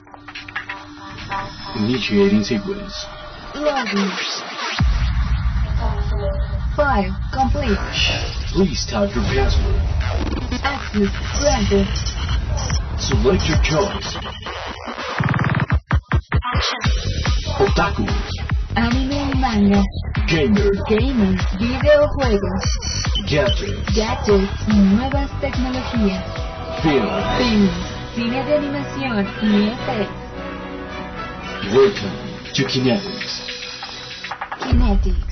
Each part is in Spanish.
Initiating sequence. Loading. File complete. Please type your password. Access granted. Select your choice. Otaku. Anime y manga. Gamer. Gamers. Videojuegos. Gadgets. Y nuevas tecnologías. Film. Films. Cine de animación y efectos. Welcome to Kinetics. Kinetics.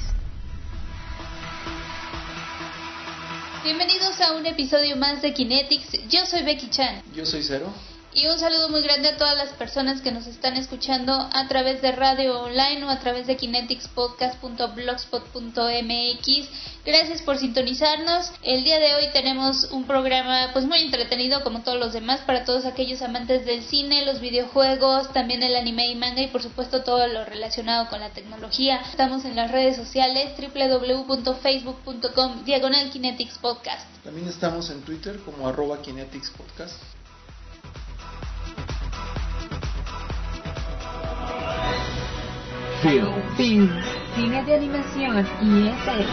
Bienvenidos a un episodio más de Kinetics. Yo soy Becky Chan. Yo soy Cero. Y un saludo muy grande a todas las personas que nos están escuchando a través de radio online o a través de kineticspodcast.blogspot.mx. Gracias por sintonizarnos. El día de hoy tenemos un programa pues muy entretenido como todos los demás para todos aquellos amantes del cine, los videojuegos, también el anime y manga y por supuesto todo lo relacionado con la tecnología. Estamos en las redes sociales www.facebook.com/kineticspodcast. También estamos en Twitter como @kineticspodcast. Films, cine de animación y efectos.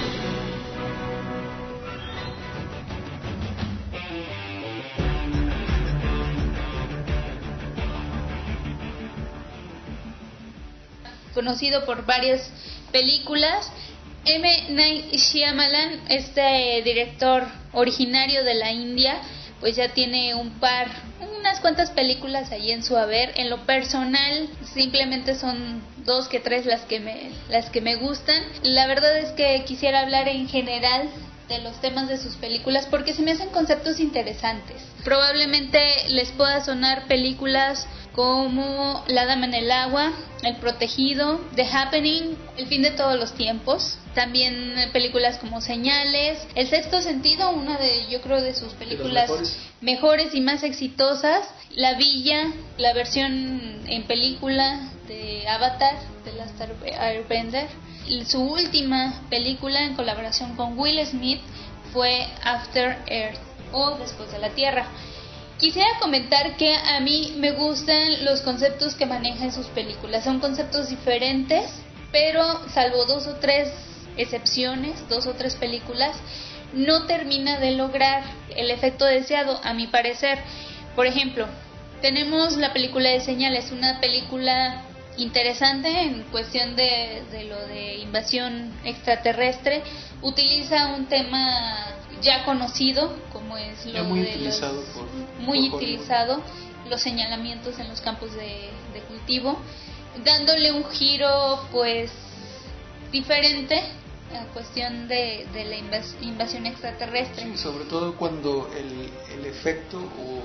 Conocido por varias películas, M. Night Shyamalan, este director originario de la India, pues ya tiene unas cuantas películas ahí en su haber. En lo personal, simplemente son 2 que 3 las que me gustan. La verdad es que quisiera hablar en general de los temas de sus películas porque se me hacen conceptos interesantes. Probablemente les pueda sonar películas como La Dama en el Agua, El Protegido, The Happening, El Fin de Todos los Tiempos. También películas como Señales, El Sexto Sentido, una de, yo creo, de sus películas mejores y más exitosas. La Villa, la versión en película de Avatar, de Last Airbender. Y su última película en colaboración con Will Smith fue After Earth, o Después de la Tierra. Quisiera comentar que a mí me gustan los conceptos que maneja en sus películas. Son conceptos diferentes, pero salvo 2 o 3 excepciones, 2 o 3 películas, no termina de lograr el efecto deseado, a mi parecer. Por ejemplo, tenemos la película de Señales, una película interesante en cuestión de lo de invasión extraterrestre. Utiliza un tema ya conocido, como es lo muy de utilizado muy utilizado, los señalamientos en los campos de cultivo, dándole un giro pues diferente a cuestión de la invasión extraterrestre. Sí, sobre todo cuando el efecto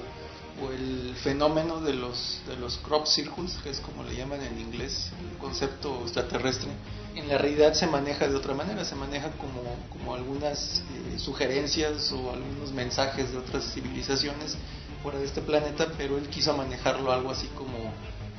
o el fenómeno de los crop circles, que es como le llaman en inglés, el concepto extraterrestre, en la realidad se maneja de otra manera, se maneja como algunas sugerencias o algunos mensajes de otras civilizaciones fuera de este planeta, pero él quiso manejarlo algo así como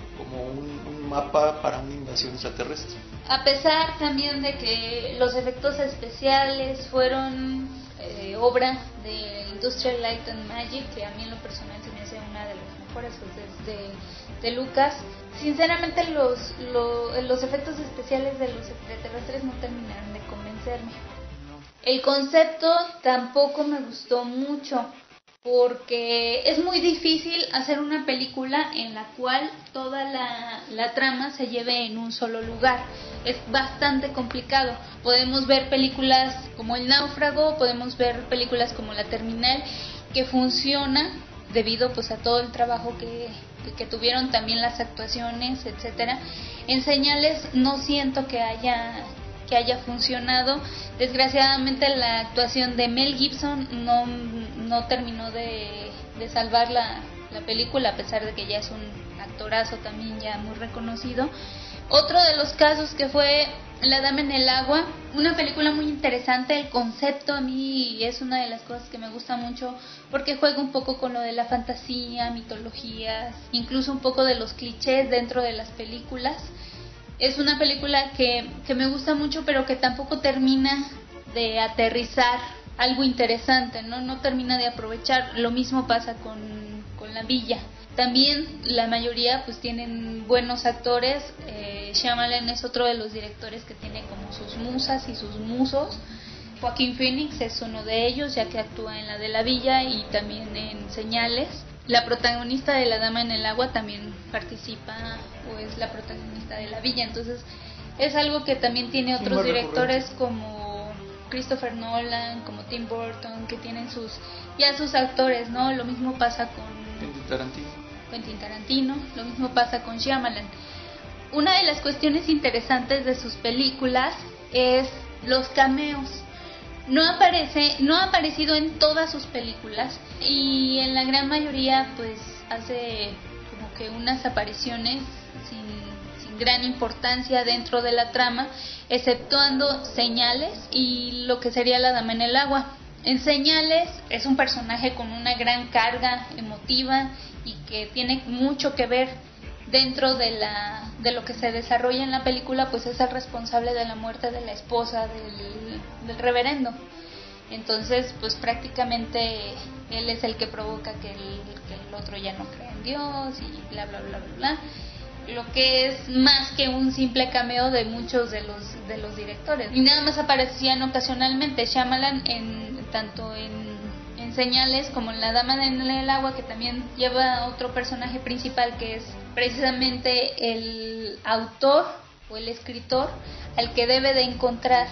un mapa para una invasión extraterrestre. A pesar también de que los efectos especiales fueron obra de Industrial Light and Magic, que a mí en lo personal se me hace una de las mejores de Lucas, sinceramente los efectos especiales de los extraterrestres no terminaron de convencerme. El concepto tampoco me gustó mucho, porque es muy difícil hacer una película en la cual toda la trama se lleve en un solo lugar. Es bastante complicado. Podemos ver películas como El Náufrago, podemos ver películas como La Terminal, que funciona debido pues a todo el trabajo que tuvieron, también las actuaciones, etcétera. En Señales no siento que haya funcionado. Desgraciadamente la actuación de Mel Gibson no terminó de salvar la película, a pesar de que ya es un actorazo también ya muy reconocido. Otro de los casos que fue La Dama en el Agua, una película muy interesante. El concepto a mí es una de las cosas que me gusta mucho, porque juega un poco con lo de la fantasía, mitologías, incluso un poco de los clichés dentro de las películas. Es una película que me gusta mucho, pero que tampoco termina de aterrizar algo interesante, no termina de aprovechar. Lo mismo pasa con La Villa. También la mayoría pues tienen buenos actores. Shyamalan es otro de los directores que tiene como sus musas y sus musos. Joaquin Phoenix es uno de ellos, ya que actúa en La de la Villa y también en Señales. La protagonista de La Dama en el Agua también participa o es la protagonista de La Villa. Entonces es algo que también tiene otros directores como Christopher Nolan, como Tim Burton, que tienen sus actores, ¿no? Lo mismo pasa con Quentin Tarantino, lo mismo pasa con Shyamalan. Una de las cuestiones interesantes de sus películas es los cameos. No ha aparecido en todas sus películas y en la gran mayoría pues hace como que unas apariciones sin gran importancia dentro de la trama, exceptuando Señales y lo que sería La Dama en el Agua. En Señales es un personaje con una gran carga emotiva y que tiene mucho que ver dentro de lo que se desarrolla en la película, pues es el responsable de la muerte de la esposa del reverendo. Entonces pues prácticamente él es el que provoca que el otro ya no cree en Dios y bla bla bla bla bla, lo que es más que un simple cameo de muchos de los directores, y nada más aparecían ocasionalmente. Shyamalan tanto en Señales como en La Dama en el Agua, que también lleva otro personaje principal que es precisamente el autor o el escritor al que debe de encontrar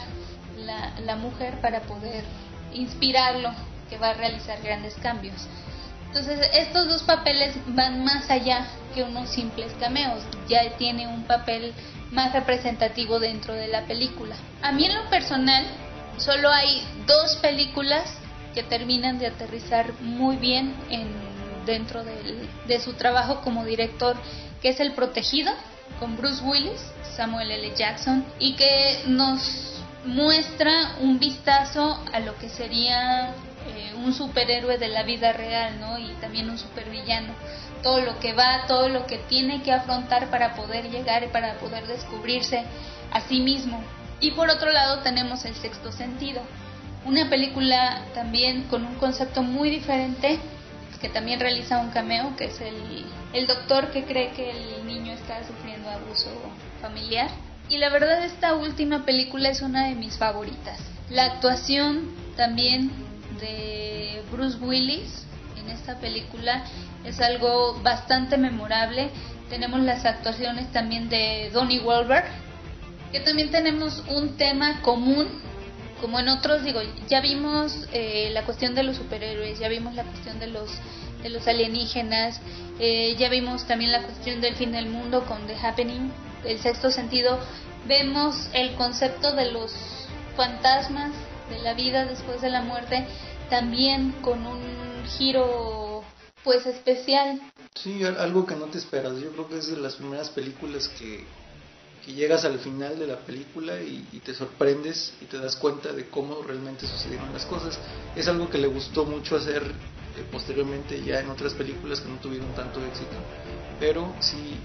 la mujer para poder inspirarlo, que va a realizar grandes cambios. Entonces estos dos papeles van más allá que unos simples cameos, ya tiene un papel más representativo dentro de la película. A mí en lo personal solo hay 2 películas que terminan de aterrizar muy bien dentro de su trabajo como director, que es El Protegido con Bruce Willis, Samuel L. Jackson, y que nos muestra un vistazo a lo que sería un superhéroe de la vida real, ¿no? Y también un supervillano, todo lo que tiene que afrontar para poder llegar y para poder descubrirse a sí mismo. Y por otro lado tenemos El Sexto Sentido, una película también con un concepto muy diferente, que también realiza un cameo, que es el doctor que cree que el niño está sufriendo abuso familiar. Y la verdad esta última película es una de mis favoritas. La actuación también de Bruce Willis en esta película es algo bastante memorable. Tenemos las actuaciones también de Donnie Wahlberg, que también tenemos un tema común, como en otros, ya vimos la cuestión de los superhéroes, ya vimos la cuestión de los alienígenas, ya vimos también la cuestión del fin del mundo con The Happening. El Sexto Sentido, vemos el concepto de los fantasmas, de la vida después de la muerte, también con un giro pues especial. Sí, algo que no te esperas. Yo creo que es de las primeras películas que llegas al final de la película y te sorprendes y te das cuenta de cómo realmente sucedieron las cosas. Es algo que le gustó mucho hacer posteriormente ya en otras películas que no tuvieron tanto éxito, pero sí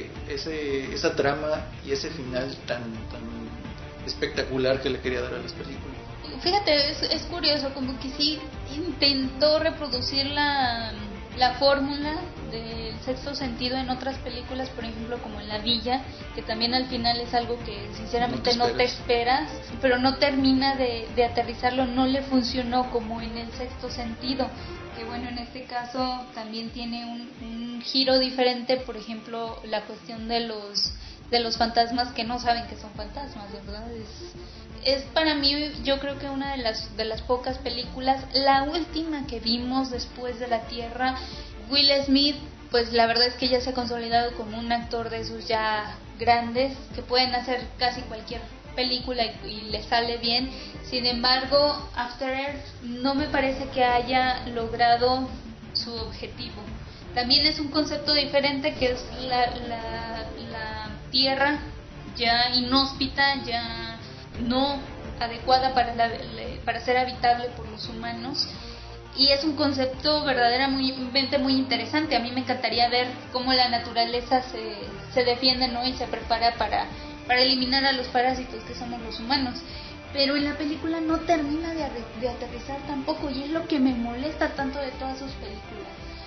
esa trama y ese final tan espectacular que le quería dar a las películas. Fíjate, es curioso, como que sí intentó reproducir la fórmula del Sexto Sentido en otras películas, por ejemplo como en La Villa, que también al final es algo que sinceramente no te esperas, pero no termina de aterrizarlo, no le funcionó como en el Sexto Sentido, que bueno, en este caso también tiene un giro diferente. Por ejemplo, la cuestión de los fantasmas que no saben que son fantasmas, ¿verdad? Es para mí, yo creo que una de las pocas películas, la última que vimos después de La Tierra. Will Smith, pues la verdad es que ya se ha consolidado como un actor de esos ya grandes, que pueden hacer casi cualquier película y le sale bien. Sin embargo, After Earth no me parece que haya logrado su objetivo. También es un concepto diferente, que es la Tierra ya inhóspita, ya no adecuada para ser habitable por los humanos, y es un concepto verdaderamente muy interesante. A mí me encantaría ver cómo la naturaleza se defiende, ¿no? Y se prepara para eliminar a los parásitos que somos los humanos, pero en la película no termina de aterrizar tampoco, y es lo que me molesta tanto de todas sus películas.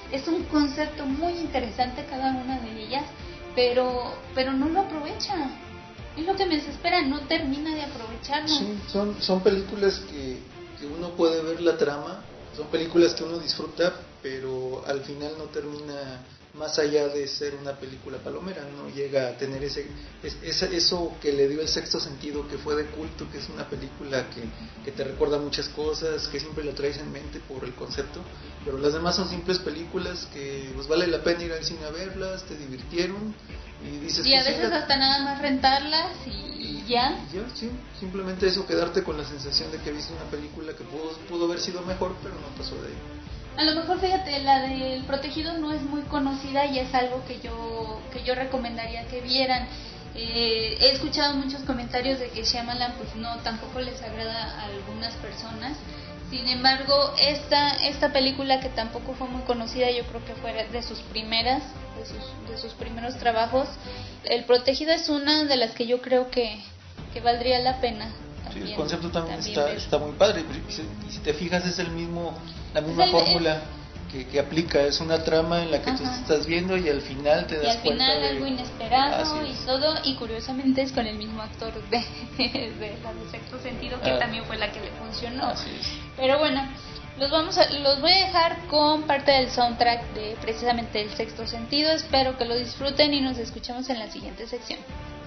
es un concepto muy interesante cada una de ellas, pero no lo aprovecha. Es lo que me desespera, no termina de aprovecharlo. Sí, son películas que uno puede ver la trama, son películas que uno disfruta, pero al final no termina, más allá de ser una película palomera, no llega a tener eso que le dio el Sexto Sentido, que fue de culto, que es una película que te recuerda muchas cosas, que siempre la traes en mente por el concepto, pero las demás son simples películas que pues vale la pena ir al cine a verlas, te divirtieron y dices y a que veces hasta nada más rentarlas y ya. Y ya, sí, simplemente eso, quedarte con la sensación de que viste una película que pudo haber sido mejor, pero no pasó de ahí. A lo mejor, fíjate, la del Protegido no es muy conocida y es algo que yo recomendaría que vieran. He escuchado muchos comentarios de que Shyamalan pues no, tampoco les agrada a algunas personas. Sin embargo, esta película, que tampoco fue muy conocida, yo creo que fue de sus primeros trabajos. El Protegido es una de las que yo creo que valdría la pena. Sí, el concepto también está muy padre, y si te fijas es la misma fórmula que aplica, es una trama en la que tú estás viendo y al final te das cuenta de algo inesperado y todo, y curiosamente es con el mismo actor de la de Sexto Sentido, que también fue la que le funcionó. Así es. Pero bueno, los voy a dejar con parte del soundtrack de precisamente El Sexto Sentido. Espero que lo disfruten y nos escuchamos en la siguiente sección.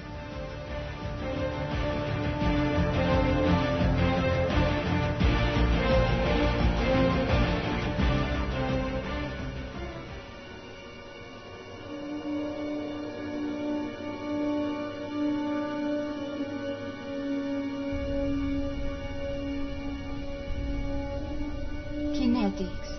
Kinetics.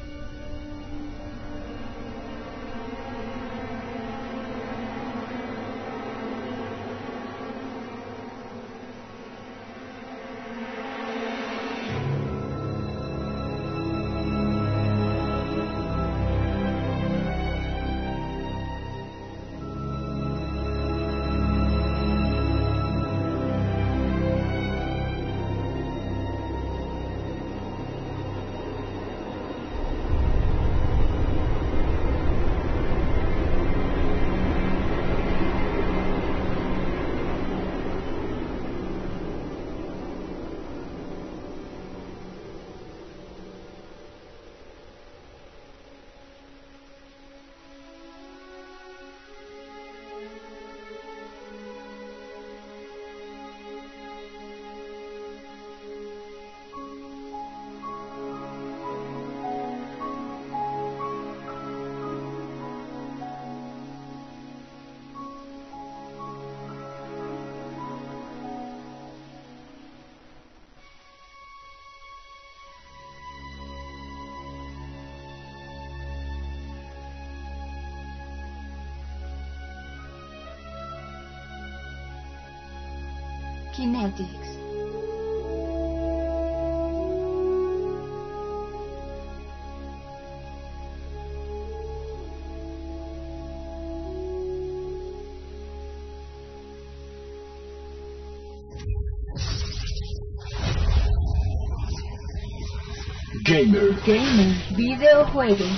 Kinetics. Gamer, videojuegos.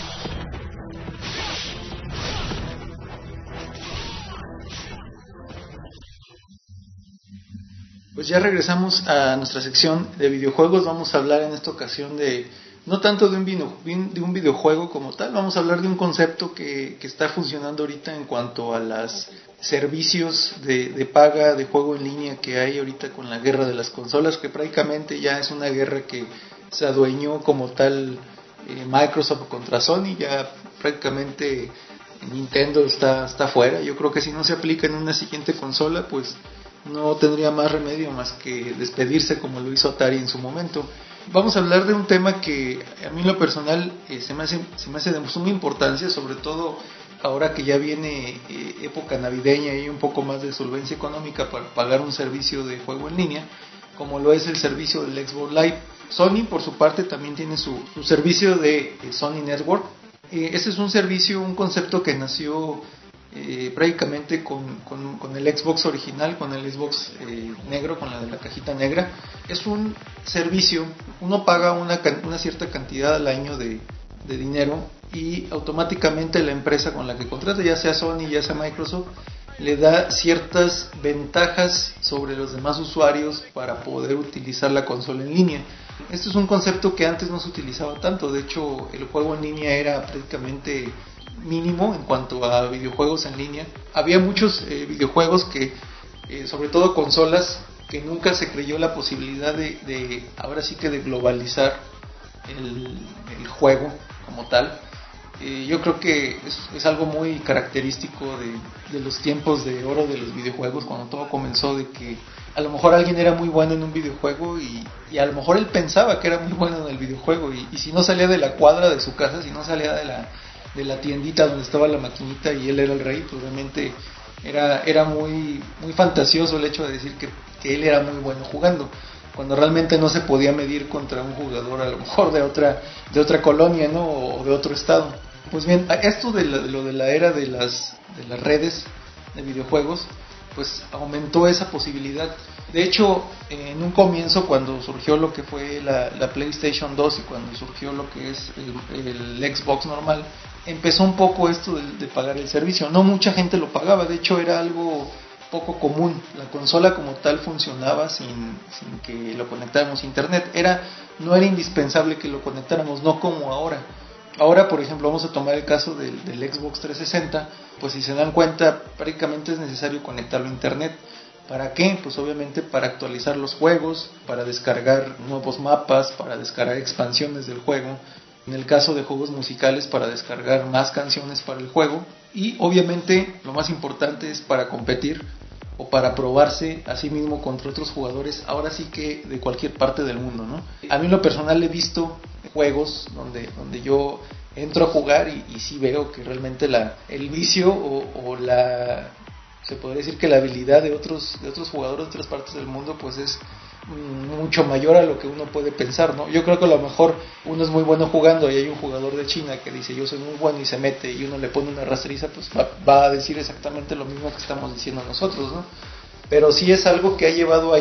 Pues ya regresamos a nuestra sección de videojuegos. Vamos a hablar en esta ocasión no tanto de un videojuego como tal, vamos a hablar de un concepto que está funcionando ahorita en cuanto a los servicios de paga de juego en línea que hay ahorita con la guerra de las consolas, que prácticamente ya es una guerra que se adueñó como tal Microsoft contra Sony. Ya prácticamente Nintendo está fuera. Yo creo que si no se aplica en una siguiente consola, pues no tendría más remedio más que despedirse, como lo hizo Atari en su momento. Vamos a hablar de un tema que a mí en lo personal se me hace de suma importancia, sobre todo ahora que ya viene época navideña y un poco más de solvencia económica para pagar un servicio de juego en línea, como lo es el servicio del Xbox Live. Sony, por su parte, también tiene su servicio de Sony Network. Este es un servicio, un concepto que nació prácticamente con el Xbox original, con el Xbox negro, con la cajita negra. Es un servicio, uno paga una cierta cantidad al año de de dinero y automáticamente la empresa con la que contrata, ya sea Sony, ya sea Microsoft, le da ciertas ventajas sobre los demás usuarios para poder utilizar la consola en línea. Esto es un concepto que antes no se utilizaba tanto, de hecho el juego en línea era prácticamente mínimo en cuanto a videojuegos en línea. Había muchos videojuegos que, sobre todo consolas, que nunca se creyó la posibilidad de ahora sí que de globalizar el juego como tal. Yo creo que es algo muy característico de los tiempos de oro de los videojuegos, cuando todo comenzó, de que a lo mejor alguien era muy bueno en un videojuego y a lo mejor él pensaba que era muy bueno en el videojuego y si no salía de la cuadra de su casa, si no salía de la tiendita donde estaba la maquinita y él era el rey, pues realmente era muy fantasioso el hecho de decir que él era muy bueno jugando, cuando realmente no se podía medir contra un jugador a lo mejor de otra colonia, ¿no? O de otro estado. Pues bien, esto de lo de la era de las redes de videojuegos, pues aumentó esa posibilidad. De hecho, en un comienzo, cuando surgió lo que fue la PlayStation 2 y cuando surgió lo que es el Xbox normal, empezó un poco esto de pagar el servicio. No mucha gente lo pagaba, de hecho era algo poco común. La consola como tal funcionaba sin que lo conectáramos a internet. No era indispensable que lo conectáramos, no como ahora. Ahora, por ejemplo, vamos a tomar el caso del Xbox 360, pues si se dan cuenta, prácticamente es necesario conectarlo a internet. ¿Para qué? Pues obviamente para actualizar los juegos, para descargar nuevos mapas, para descargar expansiones del juego. En el caso de juegos musicales, para descargar más canciones para el juego. Y obviamente, lo más importante es para competir o para probarse a sí mismo contra otros jugadores, ahora sí que de cualquier parte del mundo, ¿no? A mí en lo personal he visto juegos donde yo entro a jugar y sí veo que realmente el vicio o se podría decir que la habilidad de otros jugadores de otras partes del mundo pues es mucho mayor a lo que uno puede pensar, ¿no? Yo creo que a lo mejor uno es muy bueno jugando y hay un jugador de China que dice yo soy muy bueno y se mete y uno le pone una rastriza, pues va a decir exactamente lo mismo que estamos diciendo nosotros, ¿no? Pero sí es algo que ha llevado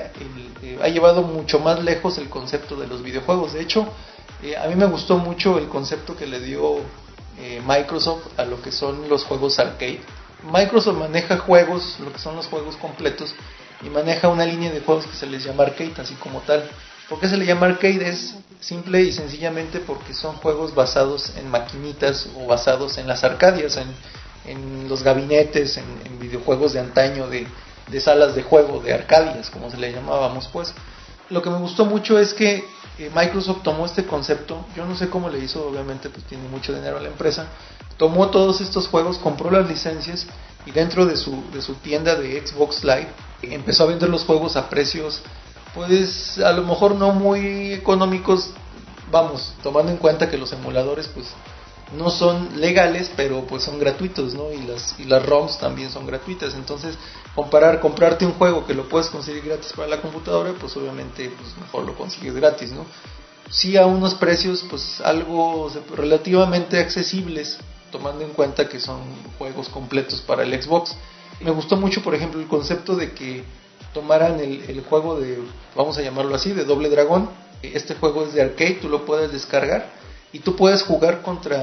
ha llevado mucho más lejos el concepto de los videojuegos. De hecho, a mí me gustó mucho el concepto que le dio Microsoft a lo que son los juegos arcade. Microsoft maneja juegos, lo que son los juegos completos, y maneja una línea de juegos que se les llama arcade, así como tal. ¿Por qué se le llama arcade? Es simple y sencillamente porque son juegos basados en maquinitas o basados en las arcadias, en los gabinetes, en videojuegos de antaño, de salas de juego, de arcadias, como se le llamábamos pues. Lo que me gustó mucho es que Microsoft tomó este concepto, yo no sé cómo le hizo, obviamente pues tiene mucho dinero la empresa, tomó todos estos juegos, compró las licencias y dentro de su tienda de Xbox Live empezó a vender los juegos a precios pues a lo mejor no muy económicos, vamos, tomando en cuenta que los emuladores pues no son legales, pero pues son gratuitos, ¿no? Y las ROMs también son gratuitas. Entonces, comprarte un juego que lo puedes conseguir gratis para la computadora, pues obviamente pues mejor lo consigues gratis, ¿no? Sí, a unos precios pues algo relativamente accesibles, tomando en cuenta que son juegos completos para el Xbox. Me gustó mucho, por ejemplo, el concepto de que tomaran el juego de, vamos a llamarlo así, de Doble Dragón. Este juego es de arcade, tú lo puedes descargar y tú puedes jugar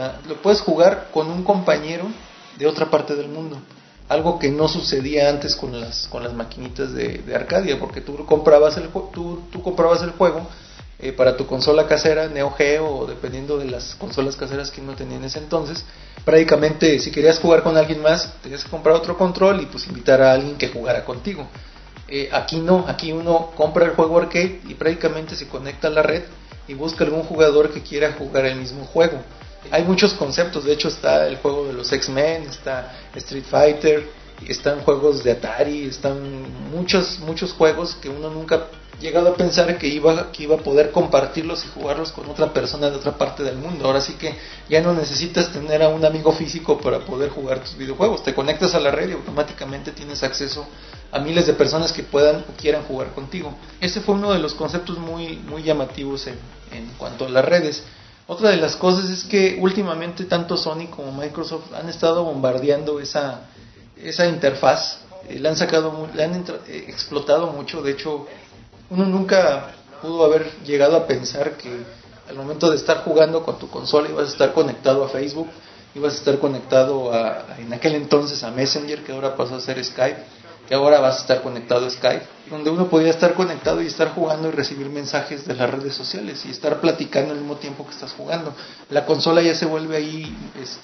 con un compañero de otra parte del mundo, algo que no sucedía antes con las maquinitas de Arcadia, porque tú comprabas el juego para tu consola casera, Neo Geo, o dependiendo de las consolas caseras que uno tenía en ese entonces. Prácticamente si querías jugar con alguien más tenías que comprar otro control y pues invitar a alguien que jugara contigo. Aquí no, aquí uno compra el juego arcade y prácticamente se conecta a la red y busca algún jugador que quiera jugar el mismo juego. Hay muchos conceptos, de hecho está el juego de los X-Men, está Street Fighter, están juegos de Atari, están muchos juegos que uno nunca ha llegado a pensar que iba a poder compartirlos y jugarlos con otra persona de otra parte del mundo. Ahora sí que ya no necesitas tener a un amigo físico para poder jugar tus videojuegos, te conectas a la red y automáticamente tienes acceso a miles de personas que puedan o quieran jugar contigo. Ese fue uno de los conceptos muy llamativos en cuanto a las redes. Otra de las cosas es que últimamente tanto Sony como Microsoft han estado bombardeando esa interfaz, le han explotado mucho. De hecho, uno nunca pudo haber llegado a pensar al momento de estar jugando con tu consola ibas a estar conectado a Facebook, ibas a estar conectado en aquel entonces a Messenger, que ahora pasó a ser Skype, que ahora vas a estar conectado a Skype, donde uno podía estar conectado y estar jugando y recibir mensajes de las redes sociales y estar platicando al mismo tiempo que estás jugando. La consola ya se vuelve ahí,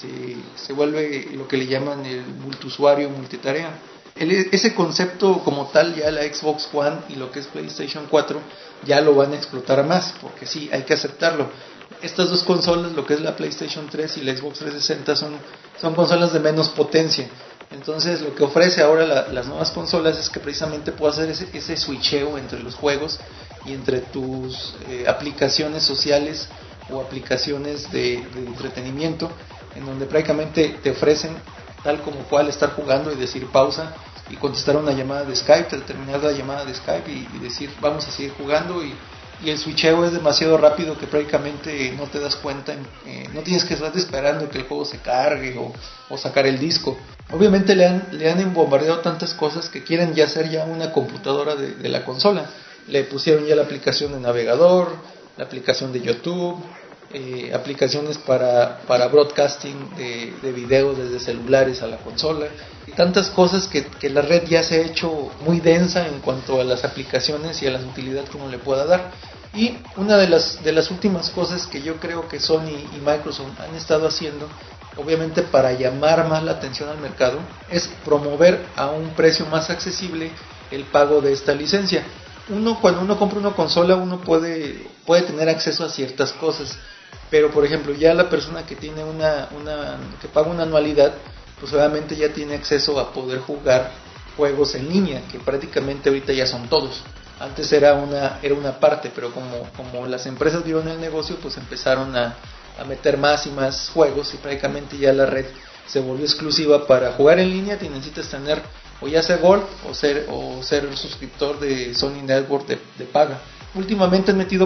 se vuelve lo que le llaman el multiusuario, multitarea. Ese concepto como tal ya la Xbox One y lo que es PlayStation 4 ya lo van a explotar más, porque sí, hay que aceptarlo. Estas dos consolas, lo que es la PlayStation 3 y la Xbox 360, son consolas de menos potencia. Entonces lo que ofrece ahora las nuevas consolas es que precisamente puedas hacer ese switcheo entre los juegos y entre tus aplicaciones sociales o aplicaciones de entretenimiento, en donde prácticamente te ofrecen tal como cual estar jugando y decir pausa y contestar una llamada de Skype, terminar la llamada de Skype y decir vamos a seguir jugando, y el switcheo es demasiado rápido que prácticamente no te das cuenta, no tienes que estar esperando que el juego se cargue o sacar el disco. Obviamente le han bombardeado tantas cosas que quieren ya hacer ya una computadora de la consola. Le pusieron ya la aplicación de navegador, la aplicación de YouTube, aplicaciones para broadcasting de videos desde celulares a la consola, tantas cosas que la red ya se ha hecho muy densa en cuanto a las aplicaciones y a la utilidad que uno le pueda dar. Y una de las últimas cosas que yo creo que Sony y Microsoft han estado haciendo, obviamente para llamar más la atención al mercado, es promover a un precio más accesible el pago de esta licencia. Cuando uno compra una consola, uno puede tener acceso a ciertas cosas, pero por ejemplo ya la persona que tiene que paga una anualidad, pues obviamente ya tiene acceso a poder jugar juegos en línea, que prácticamente ahorita ya son todos. Antes era una parte, pero como las empresas vieron el negocio, pues empezaron a meter más y más juegos, y prácticamente ya la red se volvió exclusiva. Para jugar en línea te necesitas tener o ya sea Gold o ser suscriptor de Sony Network de paga. Últimamente han metido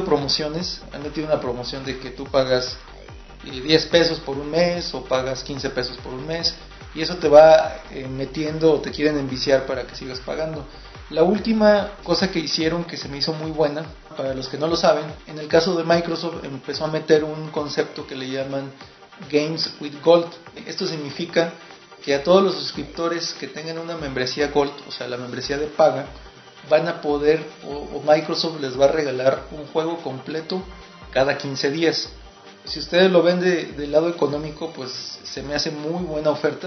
una promoción de que tú pagas 10 pesos por un mes o pagas 15 pesos por un mes, y eso te va metiendo o te quieren enviciar para que sigas pagando. La última cosa que hicieron que se me hizo muy buena, para los que no lo saben, en el caso de Microsoft empezó a meter un concepto que le llaman Games with Gold. Esto significa que a todos los suscriptores que tengan una membresía Gold, o sea la membresía de paga, van a poder, o Microsoft les va a regalar un juego completo cada 15 días. Si ustedes lo ven del lado económico, pues se me hace muy buena oferta,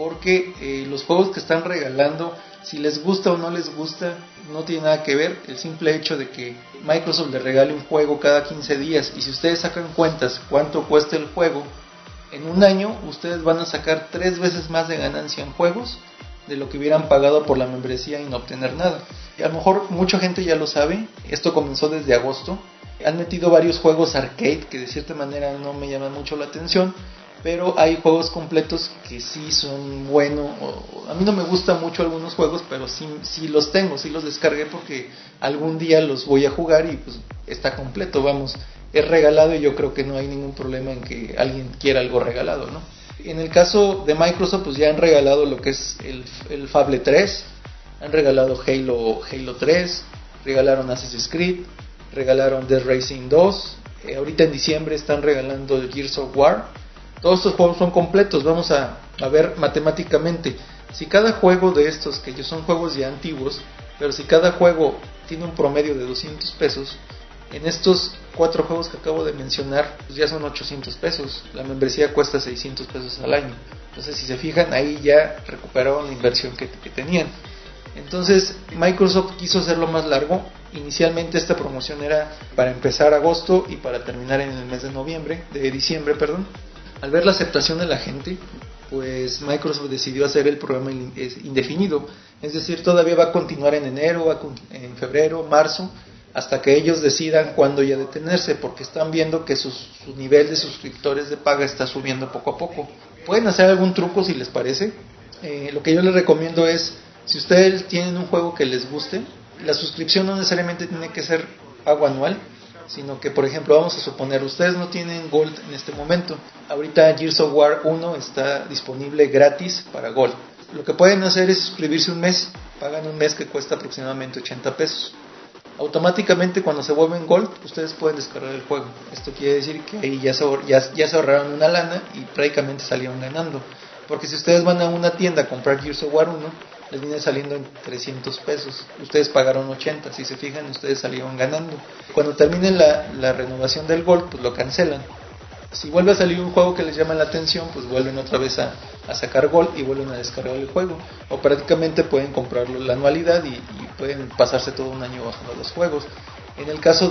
porque los juegos que están regalando, si les gusta o no les gusta, no tiene nada que ver. El simple hecho de que Microsoft les regale un juego cada 15 días, y si ustedes sacan cuentas cuánto cuesta el juego, en un año ustedes van a sacar 3 veces más de ganancia en juegos de lo que hubieran pagado por la membresía y no obtener nada. Y a lo mejor mucha gente ya lo sabe, esto comenzó desde agosto. Han metido varios juegos arcade que de cierta manera no me llaman mucho la atención, pero hay juegos completos que sí son buenos. A mí no me gustan mucho algunos juegos, pero sí los tengo, sí los descargué porque algún día los voy a jugar y pues está completo, vamos, es regalado, y yo creo que no hay ningún problema en que alguien quiera algo regalado, ¿no? En el caso de Microsoft, pues ya han regalado lo que es el Fable 3, han regalado Halo 3, regalaron Assassin's Creed, regalaron Dead Racing 2, ahorita en diciembre están regalando el Gears of War. Todos estos juegos son completos. Vamos a ver matemáticamente, si cada juego de estos, que son juegos ya antiguos, pero si cada juego tiene un promedio de 200 pesos, en estos 4 juegos que acabo de mencionar, pues ya son 800 pesos. La membresía cuesta 600 pesos al año. Entonces, si se fijan, ahí ya recuperaron la inversión que tenían. Entonces, Microsoft quiso hacerlo más largo. Inicialmente esta promoción era para empezar agosto y para terminar en el mes de diciembre. Al ver la aceptación de la gente, pues Microsoft decidió hacer el programa indefinido. Es decir, todavía va a continuar en enero, en febrero, marzo, hasta que ellos decidan cuándo ya detenerse, porque están viendo que su nivel de suscriptores de paga está subiendo poco a poco. Pueden hacer algún truco si les parece. Lo que yo les recomiendo es, si ustedes tienen un juego que les guste, la suscripción no necesariamente tiene que ser pago anual, sino que, por ejemplo, vamos a suponer, ustedes no tienen Gold en este momento. Ahorita Gears of War 1 está disponible gratis para Gold. Lo que pueden hacer es suscribirse un mes, pagan un mes que cuesta aproximadamente 80 pesos. automáticamente cuando se vuelven Gold, ustedes pueden descargar el juego. Esto quiere decir que ahí ya se ahorraron una lana y prácticamente salieron ganando. Porque si ustedes van a una tienda a comprar Gears of War 1, les viene saliendo en 300 pesos. Ustedes pagaron 80, si se fijan, ustedes salieron ganando. Cuando termine la renovación del Gold, pues lo cancelan. Si vuelve a salir un juego que les llama la atención, pues vuelven otra vez a sacar Gold y vuelven a descargar el juego. O prácticamente pueden comprarlo la anualidad y pueden pasarse todo un año bajando los juegos. En el caso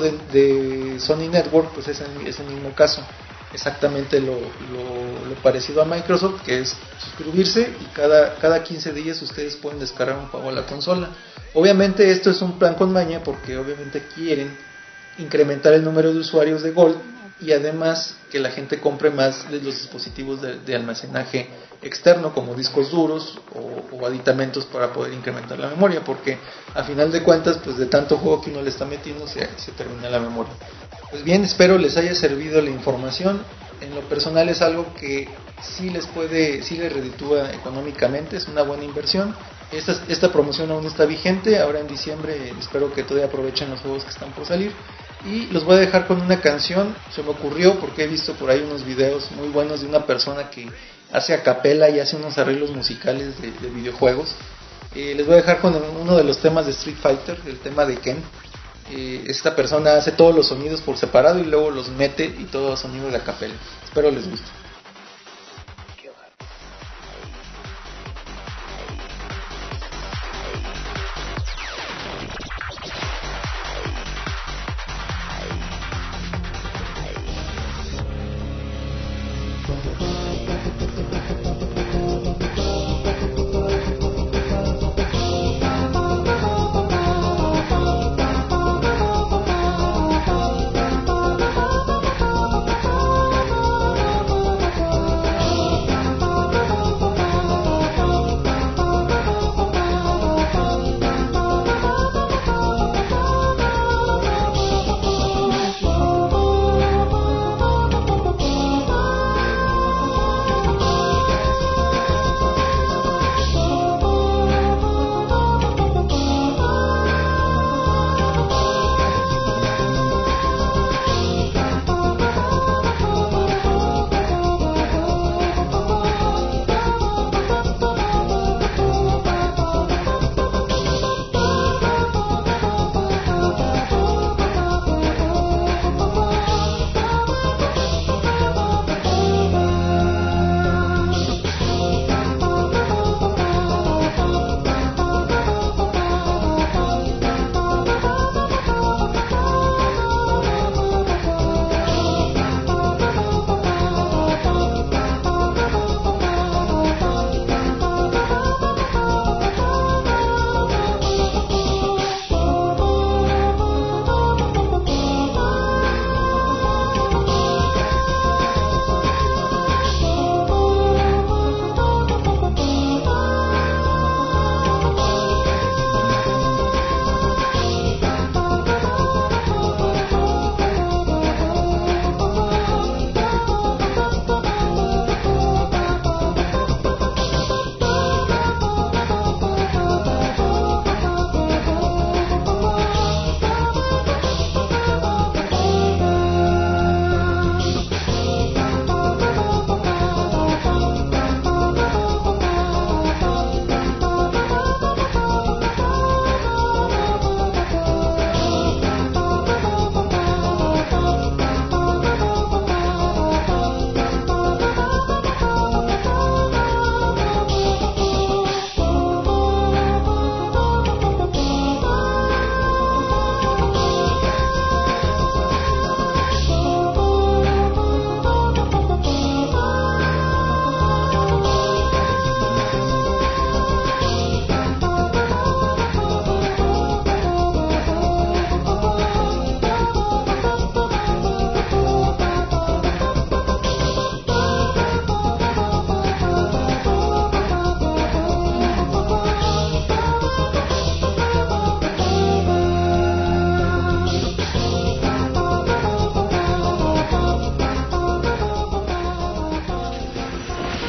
de Sony Network, pues es el mismo caso. Exactamente lo parecido a Microsoft, que es suscribirse y cada 15 días ustedes pueden descargar un juego a la consola. Obviamente esto es un plan con maña porque obviamente quieren incrementar el número de usuarios de Gold y además que la gente compre más de los dispositivos de almacenaje externo como discos duros o aditamentos para poder incrementar la memoria, porque a final de cuentas pues de tanto juego que uno le está metiendo se termina la memoria. Pues bien, espero les haya servido la información. En lo personal es algo que sí les reditúa económicamente, es una buena inversión. Esta promoción aún está vigente, ahora en diciembre espero que todavía aprovechen los juegos que están por salir. Y los voy a dejar con una canción, se me ocurrió porque he visto por ahí unos videos muy buenos de una persona que hace a capela y hace unos arreglos musicales de videojuegos. Les voy a dejar con uno de los temas de Street Fighter, el tema de Ken. Esta persona hace todos los sonidos por separado y luego los mete y todos los sonidos de a capela. Espero les guste.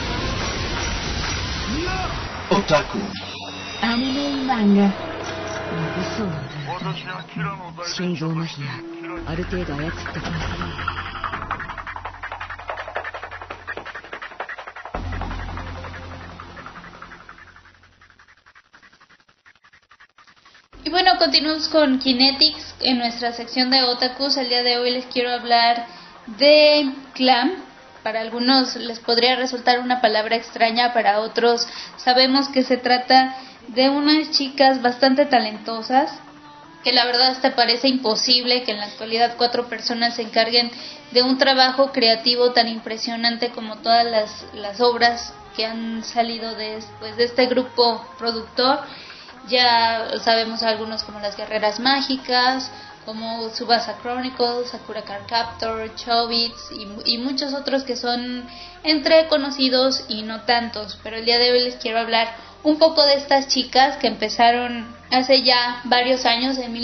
Otaku. Anime y manga. 物騒な裏心臓麻痺やある程度操った気がする。 Y bueno, continuamos con Kinetics en nuestra sección de Otakus. El día de hoy les quiero hablar de Clam. Para algunos les podría resultar una palabra extraña, para otros sabemos que se trata de unas chicas bastante talentosas, que la verdad hasta parece imposible que en la actualidad 4 personas se encarguen de un trabajo creativo tan impresionante como todas las obras que han salido de este grupo productor. Ya sabemos algunos como Las Guerreras Mágicas, como Tsubasa Chronicles, Sakura Card Captor, Chobits y muchos otros que son entre conocidos y no tantos. Pero el día de hoy les quiero hablar un poco de estas chicas que empezaron hace ya varios años, en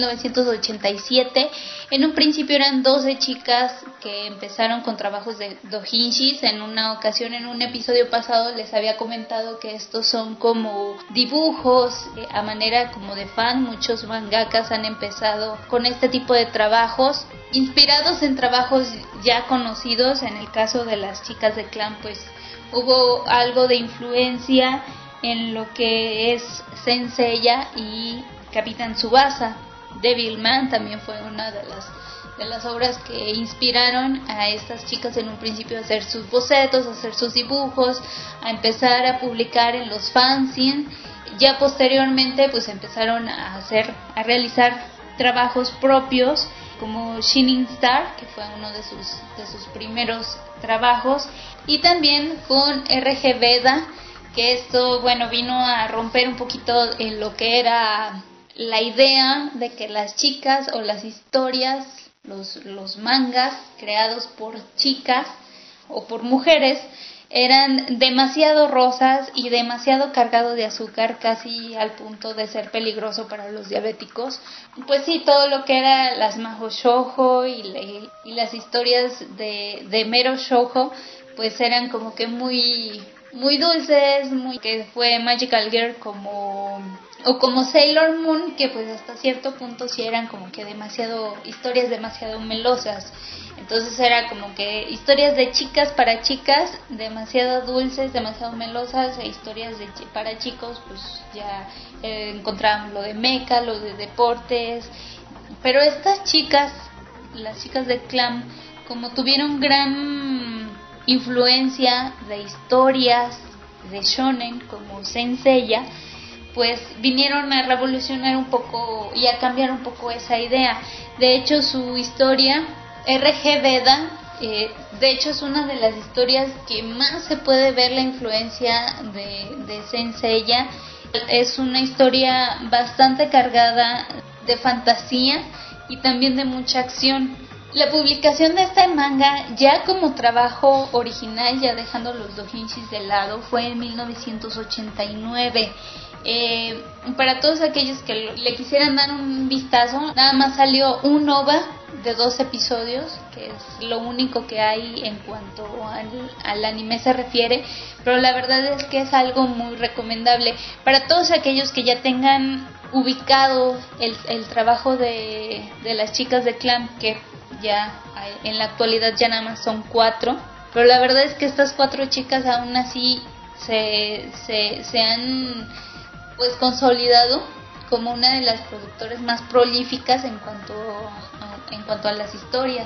1987. En un principio eran 12 chicas que empezaron con trabajos de doujinshis. En una ocasión, en un episodio pasado, les había comentado que estos son como dibujos a manera como de fan. Muchos mangakas han empezado con este tipo de trabajos, inspirados en trabajos ya conocidos. En el caso de las chicas de Clam, pues hubo algo de influencia en lo que es Saint Seiya y Capitán Tsubasa. Devilman también fue una de las obras que inspiraron a estas chicas en un principio a hacer sus bocetos, a hacer sus dibujos, a empezar a publicar en los fanzines. Ya posteriormente pues empezaron a realizar trabajos propios, como Shining Star, que fue uno de sus primeros trabajos, y también con RG Veda, que esto, bueno, vino a romper un poquito en lo que era la idea de que las chicas o las historias, los mangas creados por chicas o por mujeres eran demasiado rosas y demasiado cargado de azúcar, casi al punto de ser peligroso para los diabéticos. Pues sí, todo lo que era las Mahou Shoujo y las historias de mero shoujo, pues eran como que muy dulces, que fue Magical Girl como Sailor Moon, que pues hasta cierto punto sí eran como que historias demasiado melosas. Entonces era como que historias de chicas para chicas, demasiado dulces, demasiado melosas, e historias para chicos, pues ya encontrábamos lo de mecha, lo de deportes. Pero estas chicas, las chicas de Clam, como tuvieron gran influencia de historias de shonen como Saint Seiya, pues vinieron a revolucionar un poco y a cambiar un poco esa idea. De hecho, su historia, RG Veda, de hecho es una de las historias que más se puede ver la influencia de Saint Seiya. Es una historia bastante cargada de fantasía y también de mucha acción. La publicación de este manga ya como trabajo original, ya dejando los doujinshis de lado, fue en 1989. Para todos aquellos que le quisieran dar un vistazo, nada más salió un OVA de 2 episodios, que es lo único que hay en cuanto al anime se refiere, pero la verdad es que es algo muy recomendable para todos aquellos que ya tengan ubicado el trabajo de las chicas de Clam, que ya en la actualidad ya nada más son 4, pero la verdad es que estas 4 chicas aún así se han pues consolidado como una de las productoras más prolíficas en cuanto a las historias.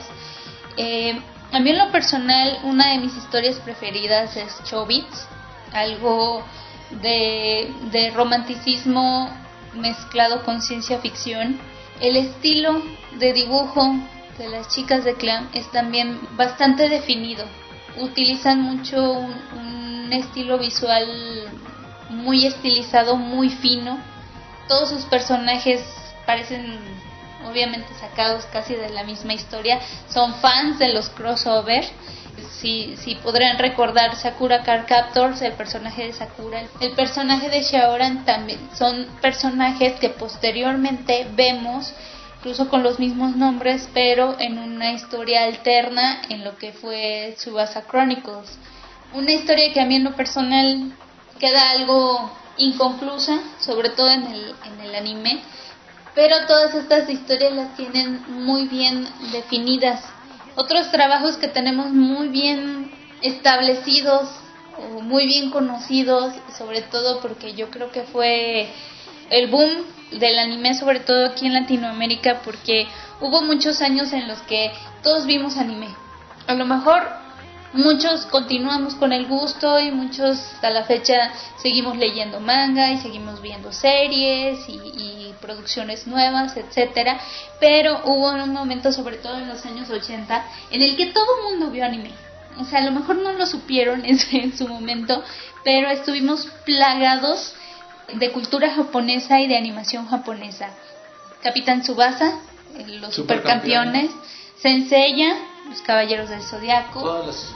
A mí en lo personal, una de mis historias preferidas es Chobits, algo de romanticismo mezclado con ciencia ficción. El estilo de dibujo de las chicas de Clam es también bastante definido. Utilizan mucho un estilo visual muy estilizado, muy fino. Todos sus personajes parecen obviamente sacados casi de la misma historia. Son fans de los crossover. Si podrán recordar Sakura Card Captors, el personaje de Sakura, el personaje de Shaoran, también son personajes que posteriormente vemos incluso con los mismos nombres, pero en una historia alterna en lo que fue Tsubasa Chronicles. Una historia que a mí en lo personal queda algo inconclusa, sobre todo en el anime, pero todas estas historias las tienen muy bien definidas. Otros trabajos que tenemos muy bien establecidos, o muy bien conocidos, sobre todo porque yo creo que fue el boom del anime, sobre todo aquí en Latinoamérica, porque hubo muchos años en los que todos vimos anime. A lo mejor muchos continuamos con el gusto y muchos hasta la fecha seguimos leyendo manga y seguimos viendo series y producciones nuevas, etcétera, pero hubo un momento, sobre todo en los años 80, en el que todo el mundo vio anime. O sea, a lo mejor no lo supieron en su momento, pero estuvimos plagados de cultura japonesa y de animación japonesa. Capitán Tsubasa, los supercampeones, Senseiya, los Caballeros del Zodiaco, todas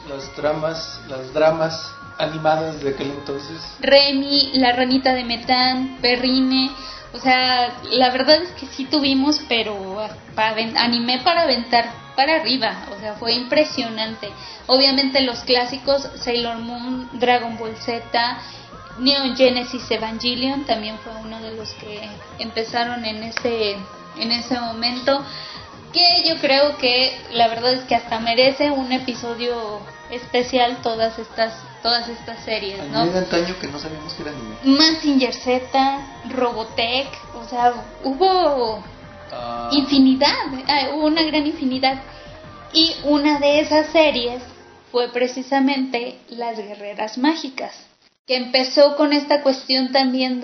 las dramas animadas de aquel entonces, Remy, La Ranita de Metán, Perrine. O sea, la verdad es que sí tuvimos, pero anime para aventar para arriba. O sea, fue impresionante. Obviamente los clásicos, Sailor Moon, Dragon Ball Z, Neon Genesis Evangelion también fue uno de los que empezaron en ese momento, que yo creo que la verdad es que hasta merece un episodio especial todas estas series, ¿no? Anime de antaño que no sabíamos que era anime. Mazinger Z, Robotech, o sea, hubo infinidad, hubo una gran infinidad, y una de esas series fue precisamente Las Guerreras Mágicas, que empezó con esta cuestión también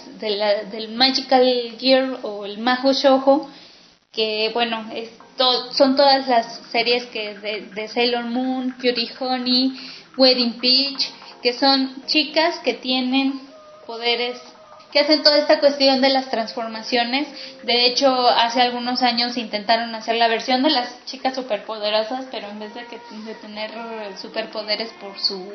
del Magical Girl o el Mahou Shoujo, que bueno, son todas las series que de Sailor Moon, Cutie Honey, Wedding Peach, que son chicas que tienen poderes, que hacen toda esta cuestión de las transformaciones. De hecho, hace algunos años intentaron hacer la versión de las chicas superpoderosas, pero en vez de tener superpoderes por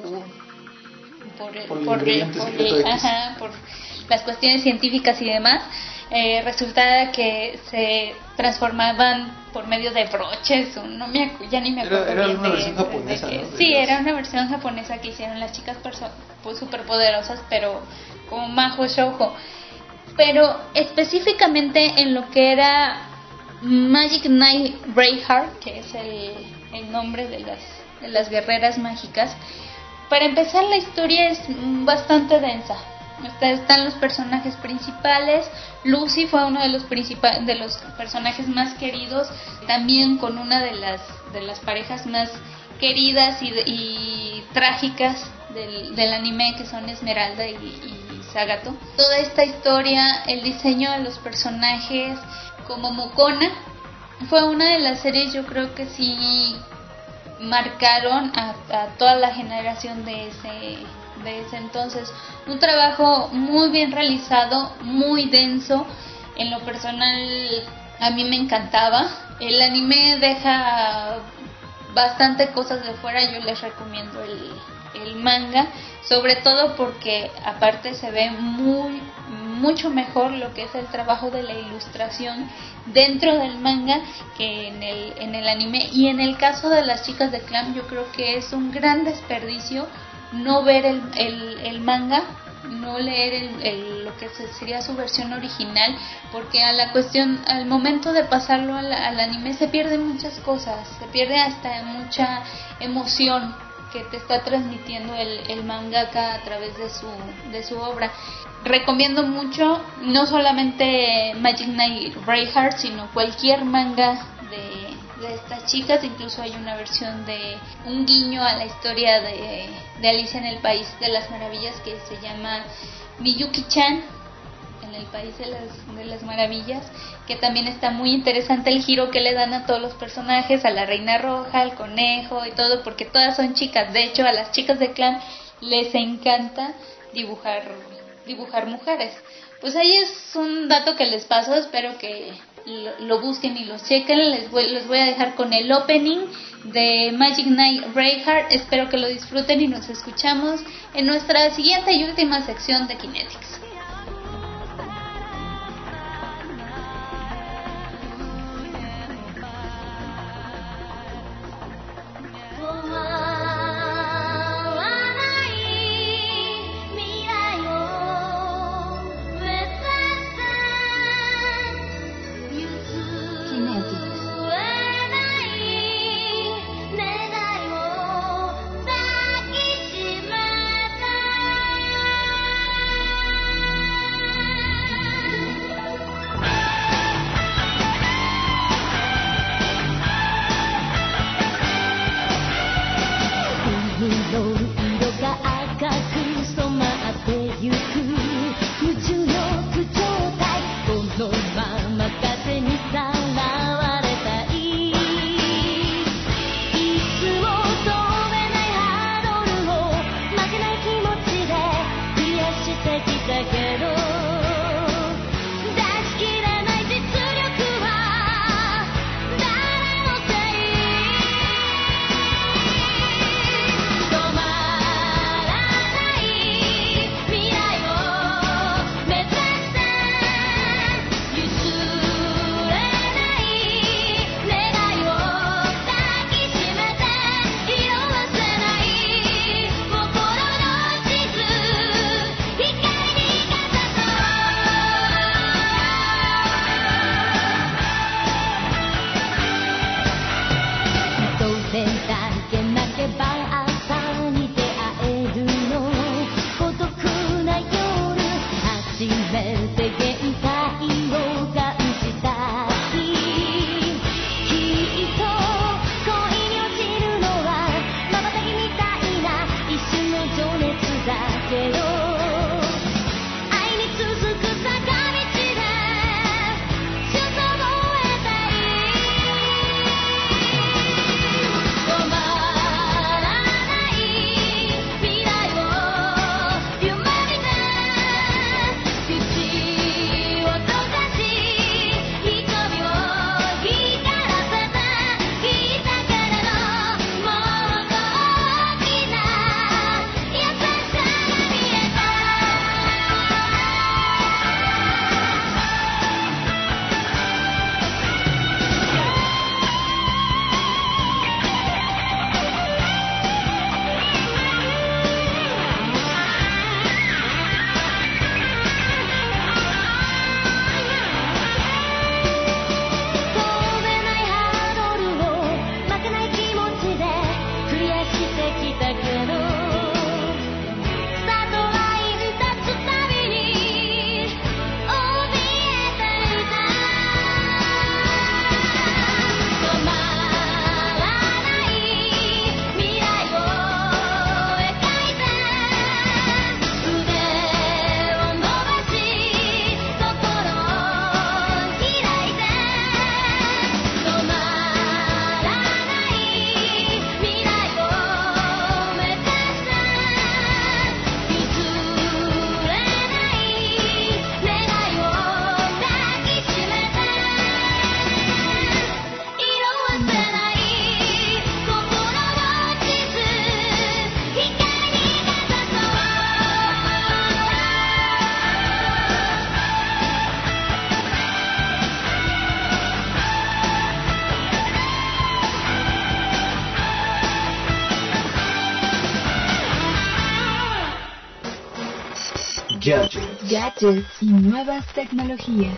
las cuestiones científicas y demás, resulta que se transformaban por medio de broches, ya ni me acuerdo. Era una versión japonesa, ¿no? Sí, era una versión japonesa que hicieron las chicas pues superpoderosas, pero como Mahou Shoujo. Pero específicamente en lo que era Magic Knight Braveheart, que es el nombre de las guerreras mágicas, para empezar la historia es bastante densa. Están los personajes principales. Lucy fue uno de los personajes más queridos, también con una de las parejas más queridas y trágicas del anime, que son Esmeralda y Sagato. Toda esta historia, el diseño de los personajes, como Mokona, fue una de las series, yo creo que sí marcaron a toda la generación de ese entonces. Un trabajo muy bien realizado, muy denso. En lo personal a mí me encantaba. El anime deja bastante cosas de fuera. Yo les recomiendo el manga, sobre todo porque aparte se ve mucho mejor lo que es el trabajo de la ilustración dentro del manga que en el anime. Y en el caso de las chicas de Clamp, yo creo que es un gran desperdicio no ver el manga, no leer lo que sería su versión original, porque al momento de pasarlo al anime se pierden muchas cosas, se pierde hasta mucha emoción que te está transmitiendo el mangaka a través de su obra. Recomiendo mucho, no solamente Magic Knight Braveheart, sino cualquier manga de estas chicas. Incluso hay una versión de un guiño a la historia de Alicia en el País de las Maravillas, que se llama Miyuki-chan en el País de las Maravillas, que también está muy interesante el giro que le dan a todos los personajes, a la Reina Roja, al conejo y todo, porque todas son chicas. De hecho, a las chicas de Clan les encanta dibujar mujeres. Pues ahí es un dato que les paso, espero que lo busquen y lo chequen. Les voy a dejar con el opening de Magic Knight Braveheart. Espero que lo disfruten y nos escuchamos en nuestra siguiente y última sección de Kinetics. Gadgets y nuevas tecnologías.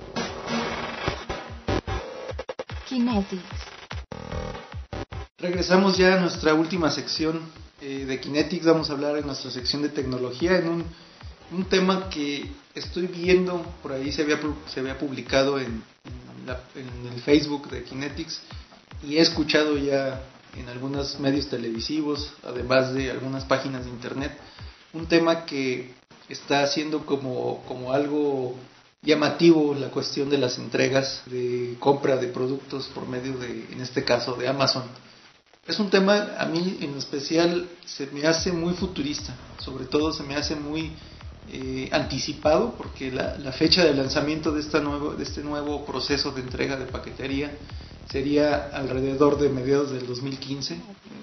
Kinetics. Regresamos ya a nuestra última sección de Kinetics. Vamos a hablar en nuestra sección de tecnología en un tema que estoy viendo por ahí, se había publicado en el Facebook de Kinetics y he escuchado ya en algunos medios televisivos, además de algunas páginas de internet, un tema que está haciendo como algo llamativo la cuestión de las entregas de compra de productos por medio de, en este caso, de Amazon. Es un tema, a mí en especial, se me hace muy futurista, sobre todo se me hace muy anticipado, porque la fecha de lanzamiento de este nuevo proceso de entrega de paquetería sería alrededor de finales del 2015,